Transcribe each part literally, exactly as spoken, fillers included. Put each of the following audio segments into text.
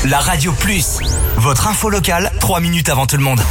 La Radio Plus, votre info locale, trois minutes avant tout le monde.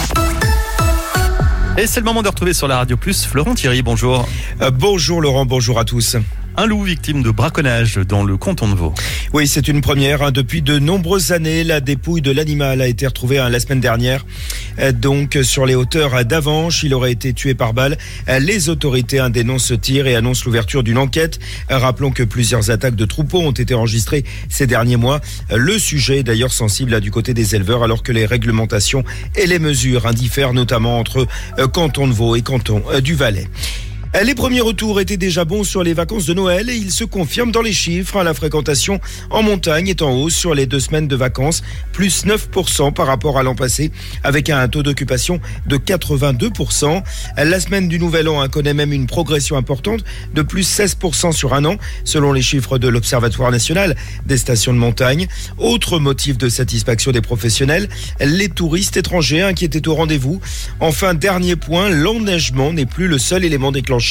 Et c'est le moment de retrouver sur la Radio Plus Florent Thierry, bonjour. Euh, bonjour Laurent, bonjour à tous. Un loup victime de braconnage dans le canton de Vaud. Oui, c'est une première. Hein. Depuis de nombreuses années, la dépouille de l'animal a été retrouvée hein, la semaine dernière. Euh, donc, sur les hauteurs d'Avanches, il aurait été tué par balle. Euh, les autorités hein, dénoncent ce tir et annoncent l'ouverture d'une enquête. Euh, rappelons que plusieurs attaques de troupeaux ont été enregistrées ces derniers mois. Euh, le sujet est d'ailleurs sensible là, du côté des éleveurs, alors que les réglementations et les mesures hein, diffèrent notamment entre euh, canton de Vaud et canton euh, du Valais. Les premiers retours étaient déjà bons sur les vacances de Noël et ils se confirment dans les chiffres. La fréquentation en montagne est en hausse sur les deux semaines de vacances, plus neuf pour cent par rapport à l'an passé, avec un taux d'occupation de quatre-vingt-deux pour cent. La semaine du Nouvel An connaît même une progression importante de plus seize pour cent sur un an, selon les chiffres de l'Observatoire national des stations de montagne. Autre motif de satisfaction des professionnels, les touristes étrangers qui étaient au rendez-vous. Enfin, dernier point, l'enneigement n'est plus le seul élément déclencheur.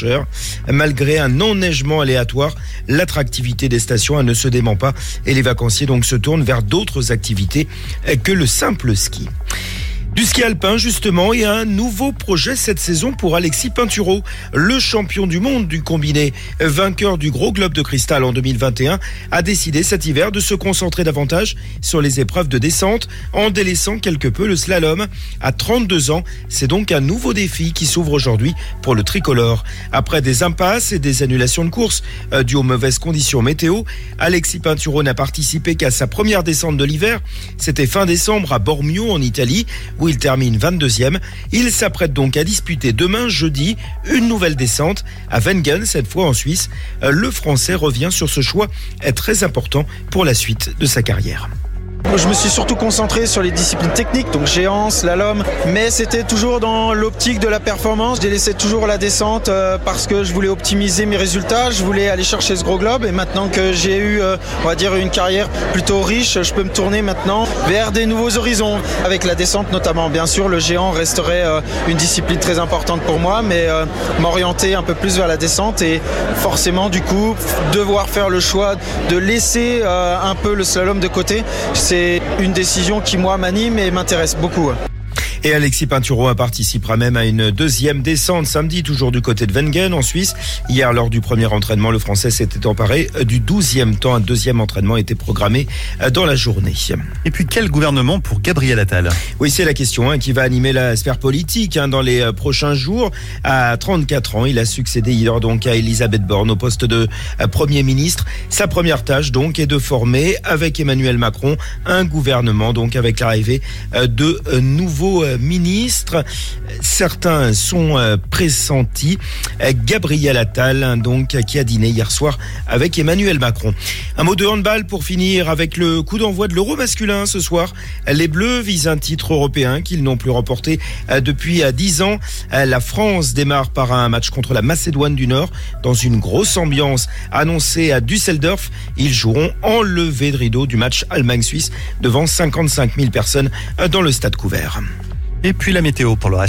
Malgré un enneigement aléatoire, l'attractivité des stations ne se dément pas et les vacanciers donc se tournent vers d'autres activités que le simple ski. Du ski alpin justement et un nouveau projet cette saison pour Alexis Pinturault, le champion du monde du combiné, vainqueur du Gros Globe de Cristal en deux mille vingt et un, a décidé cet hiver de se concentrer davantage sur les épreuves de descente en délaissant quelque peu le slalom. À trente-deux ans, c'est donc un nouveau défi qui s'ouvre aujourd'hui pour le tricolore. Après des impasses et des annulations de courses euh, dues aux mauvaises conditions météo, Alexis Pinturault n'a participé qu'à sa première descente de l'hiver. C'était fin décembre à Bormio en Italie, où il termine vingt-deuxième. Il s'apprête donc à disputer demain, jeudi, une nouvelle descente à Wengen, cette fois en Suisse. Le Français revient sur ce choix très important pour la suite de sa carrière. Je me suis surtout concentré sur les disciplines techniques, donc géant, slalom, mais c'était toujours dans l'optique de la performance. J'ai laissé toujours la descente euh, parce que je voulais optimiser mes résultats, je voulais aller chercher ce gros globe et maintenant que j'ai eu, euh, on va dire, une carrière plutôt riche, je peux me tourner maintenant vers des nouveaux horizons. Avec la descente notamment, bien sûr, le géant resterait euh, une discipline très importante pour moi, mais euh, m'orienter un peu plus vers la descente et forcément, du coup, devoir faire le choix de laisser euh, un peu le slalom de côté. C'est une décision qui, moi, m'anime et m'intéresse beaucoup. Et Alexis Pinturault participera même à une deuxième descente samedi, toujours du côté de Wengen en Suisse. Hier, lors du premier entraînement, le Français s'était emparé du douzième temps. Un deuxième entraînement était programmé dans la journée. Et puis, quel gouvernement pour Gabriel Attal ? Oui, c'est la question hein, qui va animer la sphère politique hein, dans les prochains jours. À trente-quatre ans, il a succédé hier donc à Elisabeth Borne au poste de Premier ministre. Sa première tâche donc est de former avec Emmanuel Macron un gouvernement donc avec l'arrivée de nouveaux ministres. Certains sont pressentis. Gabriel Attal, donc, qui a dîné hier soir avec Emmanuel Macron. Un mot de handball pour finir avec le coup d'envoi de l'Euro masculin ce soir. Les Bleus visent un titre européen qu'ils n'ont plus remporté depuis dix ans. La France démarre par un match contre la Macédoine du Nord dans une grosse ambiance annoncée à Düsseldorf. Ils joueront en levée de rideau du match Allemagne-Suisse devant cinquante-cinq mille personnes dans le stade couvert. Et puis la météo pour le reste.